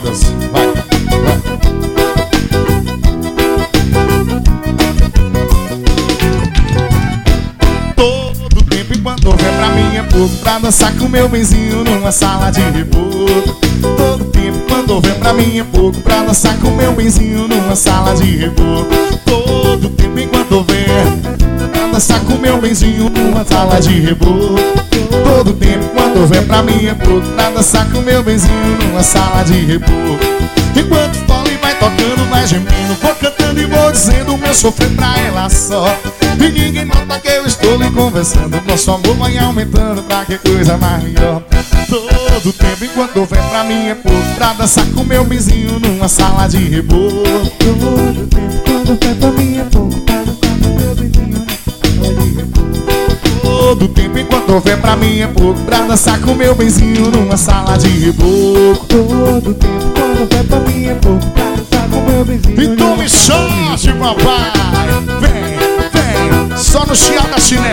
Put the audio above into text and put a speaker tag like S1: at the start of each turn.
S1: Dantas. Vai, vai. Todo tempo enquanto vem pra mim é pouco pra dançar com meu benzinho numa sala de reboco. Todo tempo quando vem pra mim é pouco pra dançar com meu benzinho numa sala de reboco. Todo tempo enquanto vem pra dançar com meu benzinho numa sala de reboco. Todo tempo quando vem pra mim é pouco pra dançar com meu benzinho numa sala de reboco. Enquanto fala e vai tocando, vai gemendo, vou cantando e vou dizendo o meu sofrer pra ela só. E ninguém nota que eu estou lhe conversando, nosso amor vai aumentando pra que coisa maior. Todo tempo enquanto vem pra mim é pouco pra dançar com meu benzinho numa sala de reboco.
S2: Todo tempo quando vem pra mim é pouco pra dançar com meu benzinho numa sala de reboco.
S1: Todo tempo enquanto vem pra mim é pouco pra dançar com meu benzinho numa sala de reboco.
S2: Todo tempo quando vem pra mim é pouco pra dançar com meu benzinho.
S1: Então me chame, papai. Vem, vem, só no chiado da chinela.